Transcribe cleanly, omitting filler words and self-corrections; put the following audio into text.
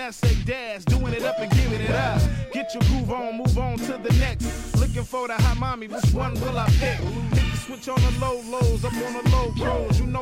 say dash, doing it up and giving it up. Get your groove on, move on to the next. Looking for the hot mommy, which one will I pick? Hit the switch on the low lows, up on the low pros. You know